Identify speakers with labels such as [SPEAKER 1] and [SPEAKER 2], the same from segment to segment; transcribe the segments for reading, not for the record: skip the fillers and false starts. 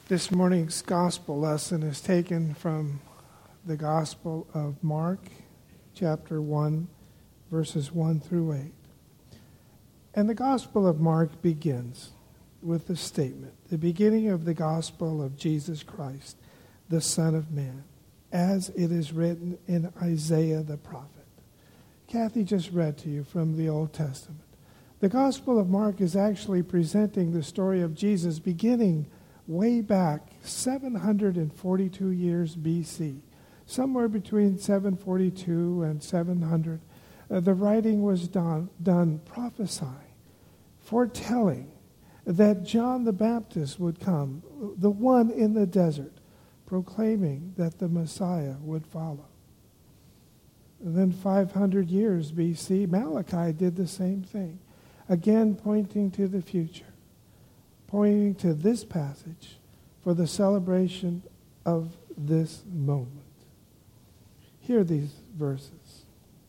[SPEAKER 1] This morning's gospel lesson is taken from the Gospel of Mark, chapter 1, verses 1 through 8. And the Gospel of Mark begins with the statement, the beginning of the gospel of Jesus Christ, the Son of Man, as it is written in Isaiah the prophet. Kathy just read to you from the Old Testament. The Gospel of Mark is actually presenting the story of Jesus beginning way back 742 years BC, somewhere between 742 and 700. The writing was done prophesying, foretelling that John the Baptist would come, the one in the desert, proclaiming that the Messiah would follow. And then 500 years BC, Malachi did the same thing, again pointing to the future, pointing to this passage for the celebration of this moment. Hear these verses.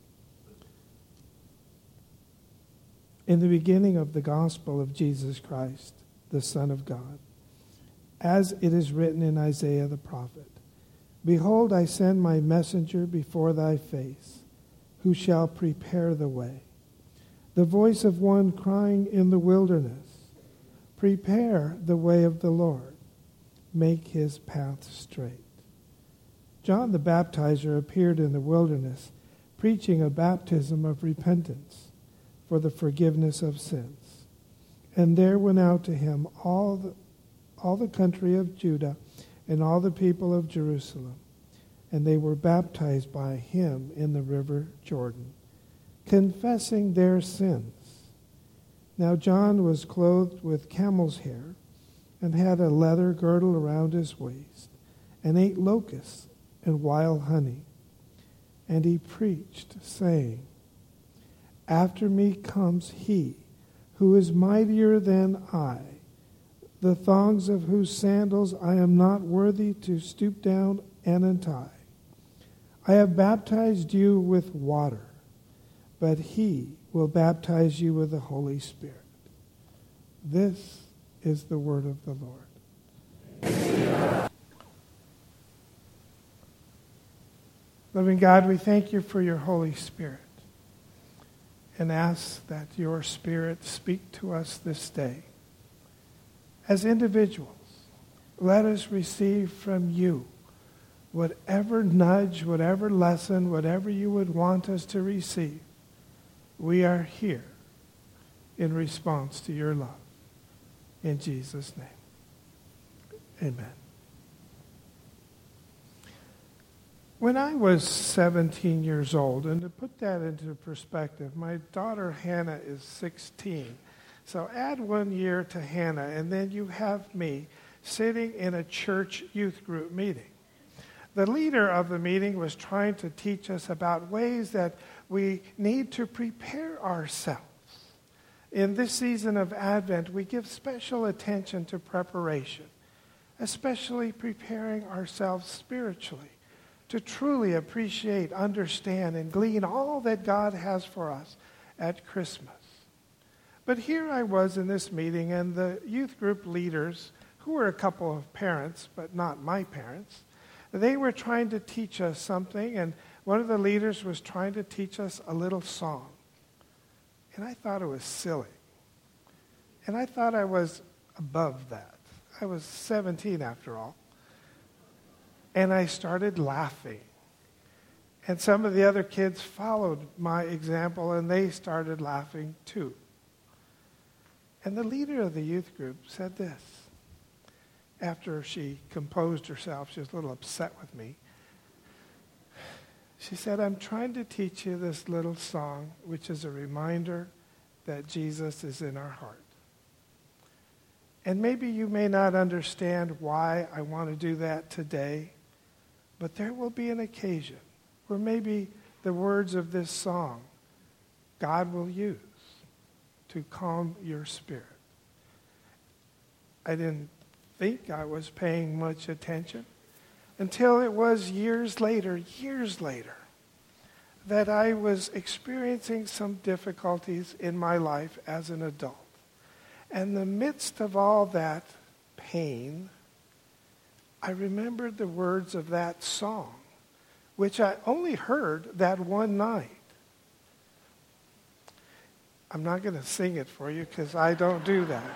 [SPEAKER 1] In the beginning of the gospel of Jesus Christ, the Son of God, as it is written in Isaiah the prophet, Behold, I send my messenger before thy face, who shall prepare the way. The voice of one crying in the wilderness, Prepare the way of the Lord, make his path straight. John the Baptizer appeared in the wilderness, preaching a baptism of repentance for the forgiveness of sins. And there went out to him all the country of Judah and all the people of Jerusalem, and they were baptized by him in the river Jordan, confessing their sins. Now John was clothed with camel's hair and had a leather girdle around his waist, and ate locusts and wild honey. And he preached, saying, After me comes he who is mightier than I, the thongs of whose sandals I am not worthy to stoop down and untie. I have baptized you with water, but he will baptize you with the Holy Spirit. This is the word of the Lord. Loving God, we thank you for your Holy Spirit and ask that your Spirit speak to us this day. As individuals, let us receive from you whatever nudge, whatever lesson, whatever you would want us to receive. We are here in response to your love. In Jesus' name, amen. When I was 17 years old, and to put that into perspective, my daughter Hannah is 16. So add 1 year to Hannah, and then you have me sitting in a church youth group meeting. The leader of the meeting was trying to teach us about ways that we need to prepare ourselves. In this season of Advent, we give special attention to preparation, especially preparing ourselves spiritually to truly appreciate, understand, and glean all that God has for us at Christmas. But here I was in this meeting, and the youth group leaders, who were a couple of parents, but not my parents, they were trying to teach us something, and one of the leaders was trying to teach us a little song. And I thought it was silly. And I thought I was above that. I was 17 after all. And I started laughing. And some of the other kids followed my example, and they started laughing too. And the leader of the youth group said this. After she composed herself, she was a little upset with me. She said, I'm trying to teach you this little song, which is a reminder that Jesus is in our heart. And maybe you may not understand why I want to do that today, but there will be an occasion where maybe the words of this song God will use to calm your spirit. I didn't think I was paying much attention until it was years later, that I was experiencing some difficulties in my life as an adult. And in the midst of all that pain, I remembered the words of that song, which I only heard that one night. I'm not going to sing it for you because I don't do that.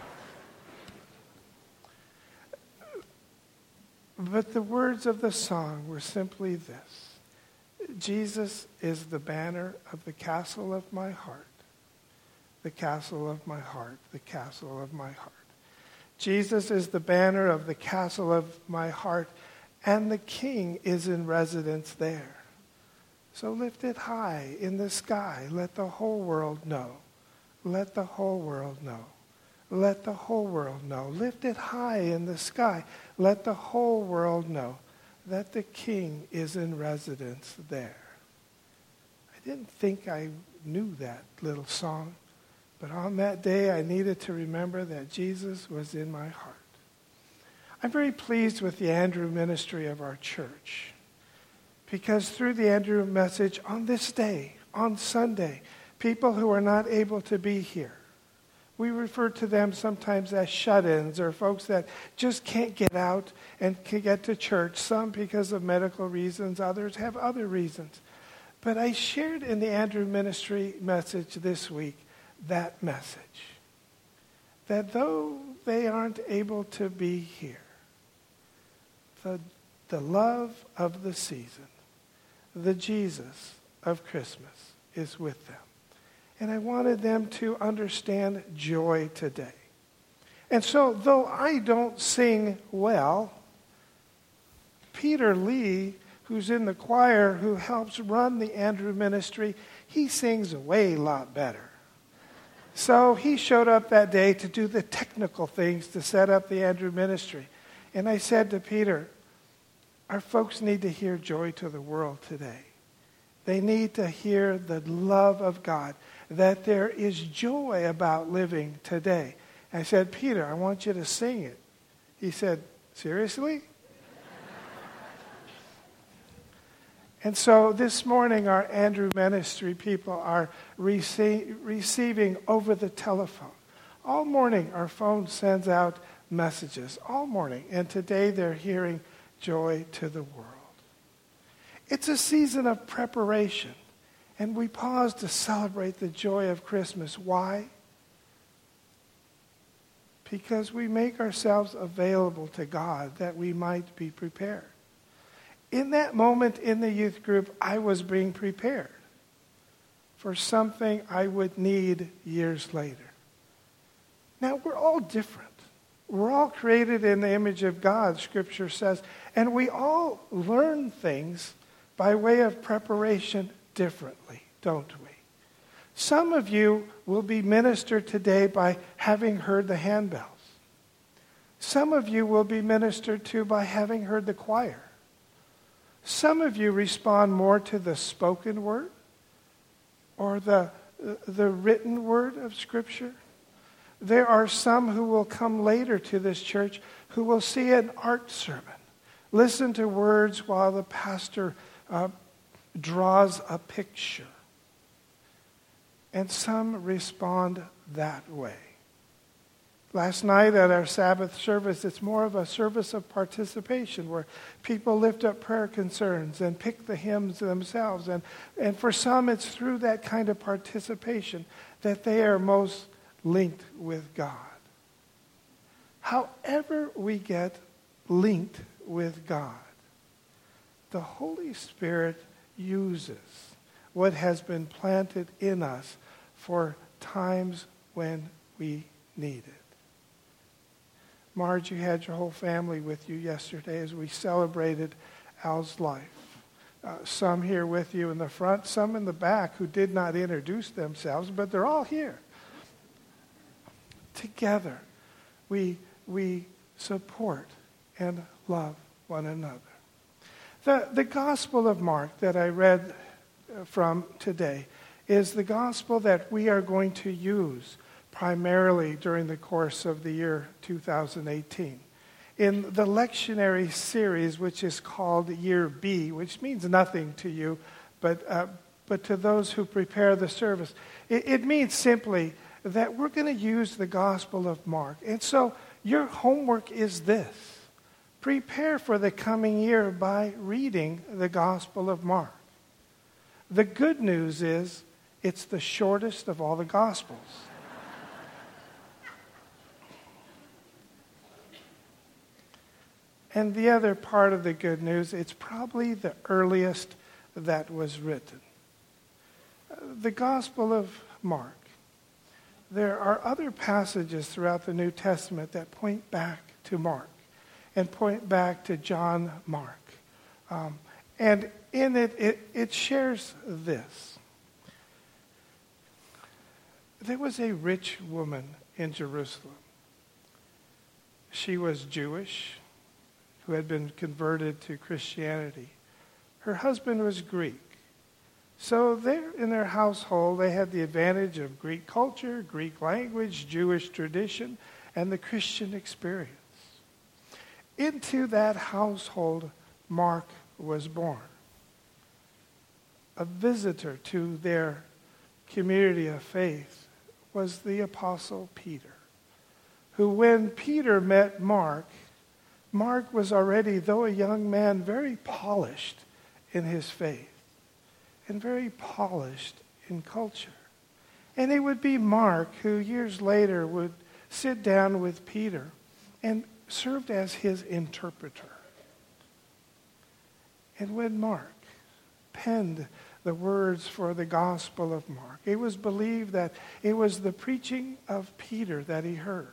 [SPEAKER 1] But the words of the song were simply this: Jesus is the banner of the castle of my heart, the castle of my heart, the castle of my heart. Jesus is the banner of the castle of my heart, and the King is in residence there. So lift it high in the sky. Let the whole world know. Let the whole world know. Let the whole world know. Lift it high in the sky. Let the whole world know that the King is in residence there. I didn't think I knew that little song, but on that day I needed to remember that Jesus was in my heart. I'm very pleased with the Andrew ministry of our church, because through the Andrew message on this day, on Sunday, people who are not able to be here, we refer to them sometimes as shut-ins, or folks that just can't get out and can get to church, some because of medical reasons, others have other reasons. But I shared in the Andrew ministry message this week that message, that though they aren't able to be here, the love of the season, the Jesus of Christmas is with them. And I wanted them to understand joy today. And so, though I don't sing well, Peter Lee, who's in the choir, who helps run the Andrew ministry, he sings a way lot better. So he showed up that day to do the technical things to set up the Andrew ministry. And I said to Peter, our folks need to hear joy to the world today. They need to hear the love of God, that there is joy about living today. I said, Peter, I want you to sing it. He said, seriously? And so this morning, our Andrew ministry people are receiving over the telephone. All morning, our phone sends out messages. All morning. And today, they're hearing joy to the world. It's a season of preparation. And we pause to celebrate the joy of Christmas. Why? Because we make ourselves available to God that we might be prepared. In that moment in the youth group, I was being prepared for something I would need years later. Now, we're all different. We're all created in the image of God, Scripture says, and we all learn things by way of preparation differently, don't we? Some of you will be ministered today by having heard the handbells. Some of you will be ministered to by having heard the choir. Some of you respond more to the spoken word or the written word of Scripture. There are some who will come later to this church who will see an art sermon, listen to words while the pastor draws a picture. And some respond that way. Last night at our Sabbath service, it's more of a service of participation where people lift up prayer concerns and pick the hymns themselves. And for some, it's through that kind of participation that they are most linked with God. However we get linked with God, the Holy Spirit uses what has been planted in us for times when we need it. Marge, you had your whole family with you yesterday as we celebrated Al's life. Some here with you in the front, some in the back who did not introduce themselves, but they're all here. Together, we support and love one another. The Gospel of Mark that I read from today is the gospel that we are going to use primarily during the course of the year 2018. In the lectionary series, which is called Year B, which means nothing to you, but to those who prepare the service, it means simply that we're going to use the Gospel of Mark. And so your homework is this. prepare for the coming year by reading the Gospel of Mark. The good news is it's the shortest of all the Gospels. And the other part of the good news, it's probably the earliest that was written. The Gospel of Mark. There are other passages throughout the New Testament that point back to Mark and point back to John Mark. And in it shares this. There was a rich woman in Jerusalem. She was Jewish, who had been converted to Christianity. Her husband was Greek. So there in their household, they had the advantage of Greek culture, Greek language, Jewish tradition, and the Christian experience. Into that household, Mark was born. A visitor to their community of faith was the Apostle Peter, who when Peter met Mark, Mark was already, though a young man, very polished in his faith and very polished in culture. And it would be Mark who years later would sit down with Peter and served as his interpreter. And when Mark penned the words for the Gospel of Mark, it was believed that it was the preaching of Peter that he heard.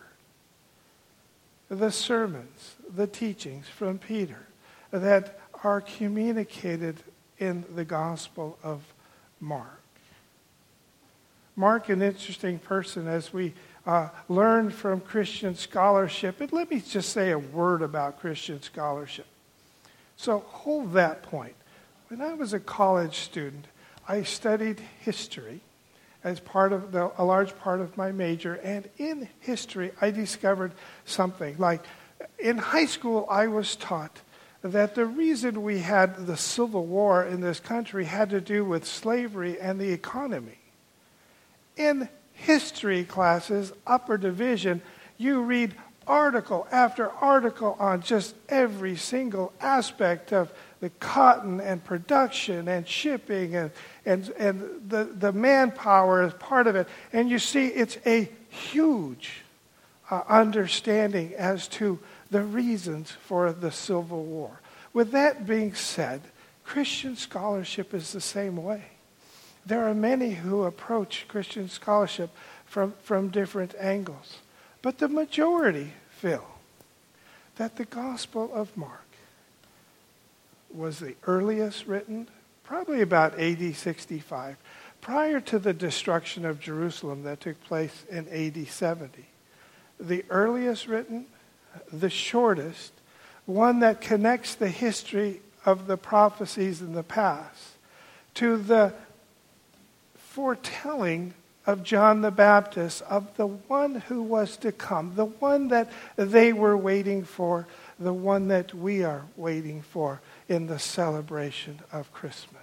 [SPEAKER 1] The sermons, the teachings from Peter that are communicated in the Gospel of Mark. Mark, an interesting person as we learn from Christian scholarship. And let me just say a word about Christian scholarship. So hold that point. When I was a college student, I studied history as part of a large part of my major. And in history, I discovered something. Like in high school, I was taught that the reason we had the Civil War in this country had to do with slavery and the economy. In history classes, upper division, you read article after article on just every single aspect of the cotton and production and shipping and the manpower is part of it. And you see it's a huge understanding as to the reasons for the Civil War. With that being said, Christian scholarship is the same way. There are many who approach Christian scholarship from different angles. But the majority feel that the Gospel of Mark was the earliest written, probably about AD 65, prior to the destruction of Jerusalem that took place in AD 70. The earliest written, the shortest, one that connects the history of the prophecies in the past to the foretelling of John the Baptist, of the one who was to come, the one that they were waiting for, the one that we are waiting for in the celebration of Christmas.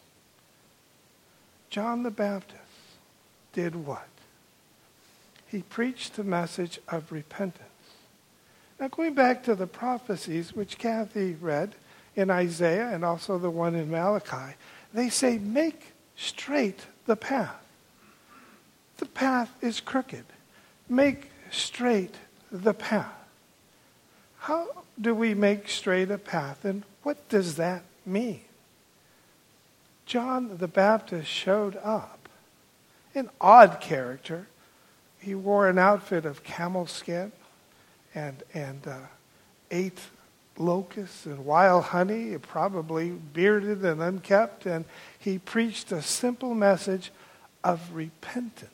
[SPEAKER 1] John the Baptist did what? He preached the message of repentance. Now going back to the prophecies, which Kathy read in Isaiah and also the one in Malachi, they say, make straight the path. The path is crooked. Make straight the path. How do we make straight a path, and what does that mean? John the Baptist showed up. An odd character. He wore an outfit of camel skin and ate locusts and wild honey, probably bearded and unkempt, and he preached a simple message of repentance.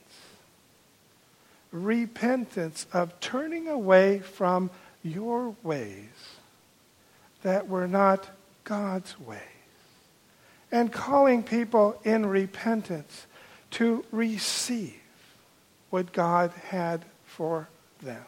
[SPEAKER 1] Repentance of turning away from your ways that were not God's ways, and calling people in repentance to receive what God had for them.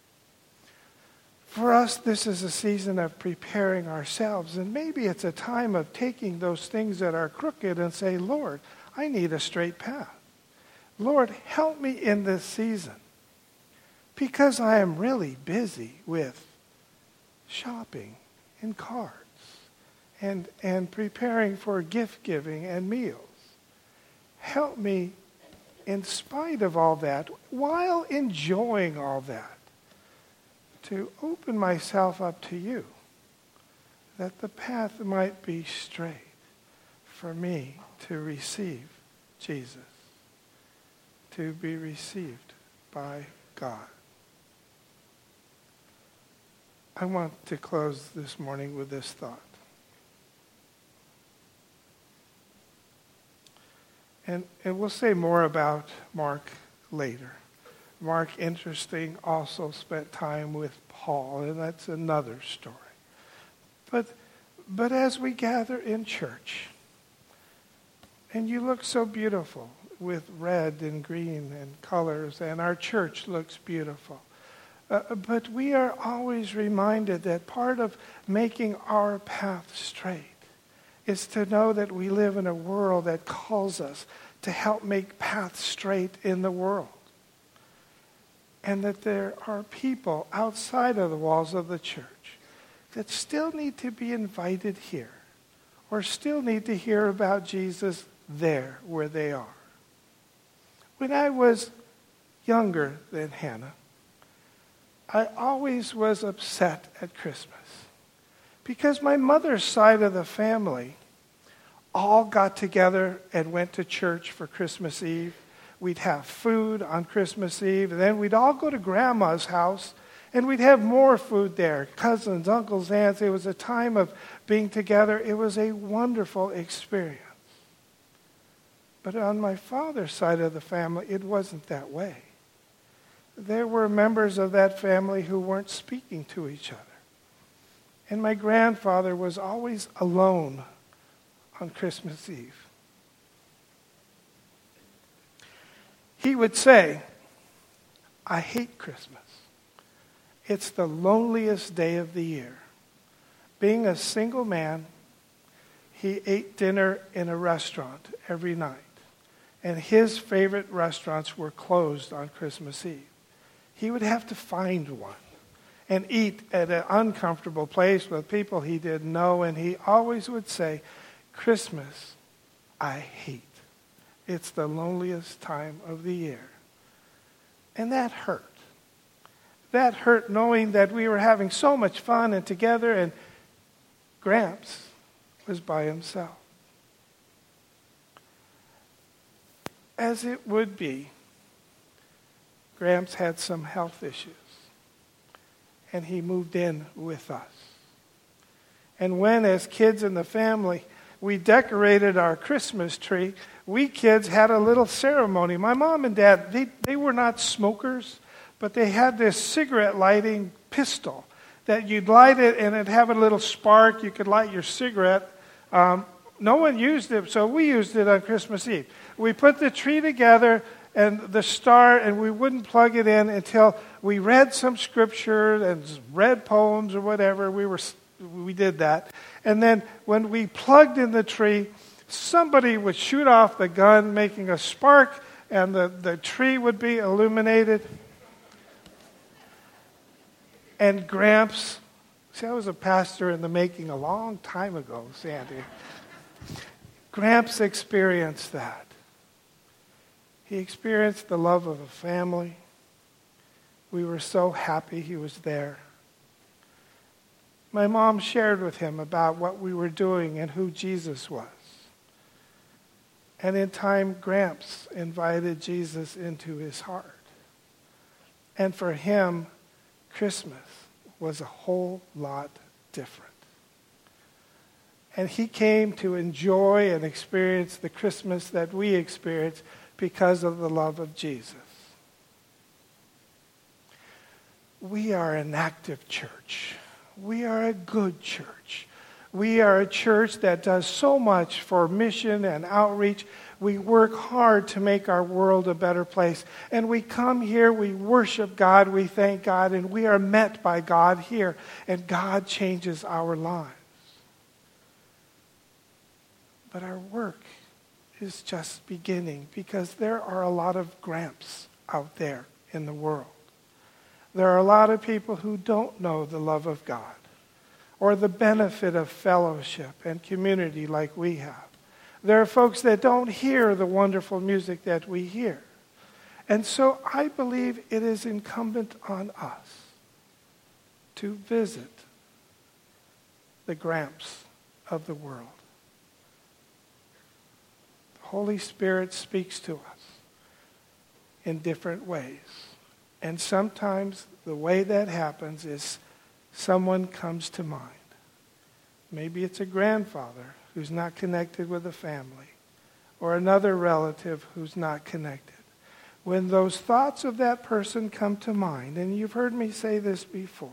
[SPEAKER 1] For us, this is a season of preparing ourselves, and maybe it's a time of taking those things that are crooked and say, Lord, I need a straight path. Lord, help me in this season, because I am really busy with shopping and cards and preparing for gift giving and meals. Help me, in spite of all that, while enjoying all that, to open myself up to you, that the path might be straight for me to receive Jesus, to be received by God. I want to close this morning with this thought. And we'll say more about Mark later. Mark, interesting, also spent time with Paul, and that's another story. But as we gather in church, and you look so beautiful with red and green and colors, and our church looks beautiful. But we are always reminded that part of making our path straight is to know that we live in a world that calls us to help make paths straight in the world. And that there are people outside of the walls of the church that still need to be invited here, or still need to hear about Jesus there where they are. When I was younger than Hannah, I always was upset at Christmas because my mother's side of the family all got together and went to church for Christmas Eve. We'd have food on Christmas Eve, and then we'd all go to Grandma's house, and we'd have more food there. Cousins, uncles, aunts. It was a time of being together. It was a wonderful experience. But on my father's side of the family, it wasn't that way. There were members of that family who weren't speaking to each other. And my grandfather was always alone on Christmas Eve. He would say, "I hate Christmas. It's the loneliest day of the year." Being a single man, he ate dinner in a restaurant every night. And his favorite restaurants were closed on Christmas Eve. He would have to find one and eat at an uncomfortable place with people he didn't know. And he always would say, "Christmas, I hate. It's the loneliest time of the year." And that hurt. That hurt knowing that we were having so much fun and together, and Gramps was by himself. As it would be, Gramps had some health issues, and he moved in with us. And when, as kids in the family, we decorated our Christmas tree, we kids had a little ceremony. My mom and dad, they were not smokers, but they had this cigarette lighting pistol that you'd light it and it'd have a little spark. You could light your cigarette. No one used it, so we used it on Christmas Eve. We put the tree together and the star, and we wouldn't plug it in until we read some scripture and read poems or whatever. We did that. And then when we plugged in the tree, somebody would shoot off the gun, making a spark, and the tree would be illuminated. And Gramps, see, I was a pastor in the making a long time ago, Sandy. Gramps experienced that. He experienced the love of a family. We were so happy he was there. My mom shared with him about what we were doing and who Jesus was. And in time, Gramps invited Jesus into his heart. And for him, Christmas was a whole lot different. And he came to enjoy and experience the Christmas that we experience because of the love of Jesus. We are an active church. We are a good church. We are a church that does so much for mission and outreach. We work hard to make our world a better place. And we come here, we worship God, we thank God, and we are met by God here. And God changes our lives. But our work is just beginning because there are a lot of Gramps out there in the world. There are a lot of people who don't know the love of God. or the benefit of fellowship and community like we have. There are folks that don't hear the wonderful music that we hear. And so I believe it is incumbent on us to visit the Gramps of the world. The Holy Spirit speaks to us in different ways. And sometimes the way that happens is someone comes to mind. Maybe it's a grandfather who's not connected with a family, or another relative who's not connected. When those thoughts of that person come to mind, and you've heard me say this before,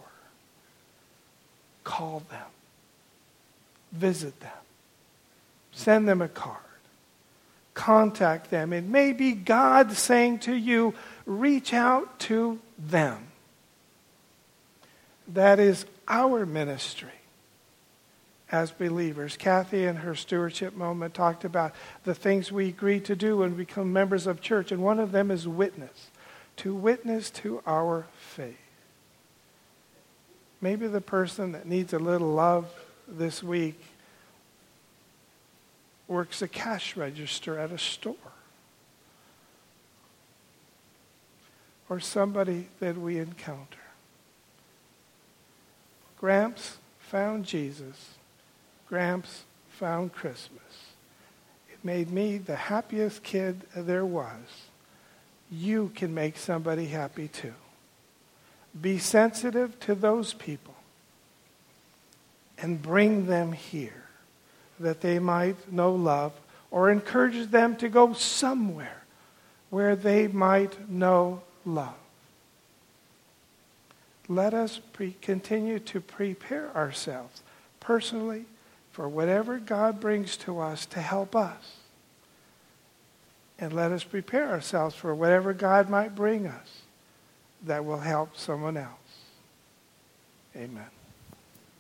[SPEAKER 1] call them, visit them, send them a card, contact them. It may be God saying to you, reach out to them. That is our ministry as believers. Kathy in her stewardship moment talked about the things we agree to do when we become members of church, and one of them is witness, to witness to our faith. Maybe the person that needs a little love this week works a cash register at a store, or somebody that we encounter. Gramps found Jesus. Gramps found Christmas. It made me the happiest kid there was. You can make somebody happy too. Be sensitive to those people and bring them here that they might know love, or encourage them to go somewhere where they might know love. Let us continue to prepare ourselves personally for whatever God brings to us to help us. And let us prepare ourselves for whatever God might bring us that will help someone else. Amen.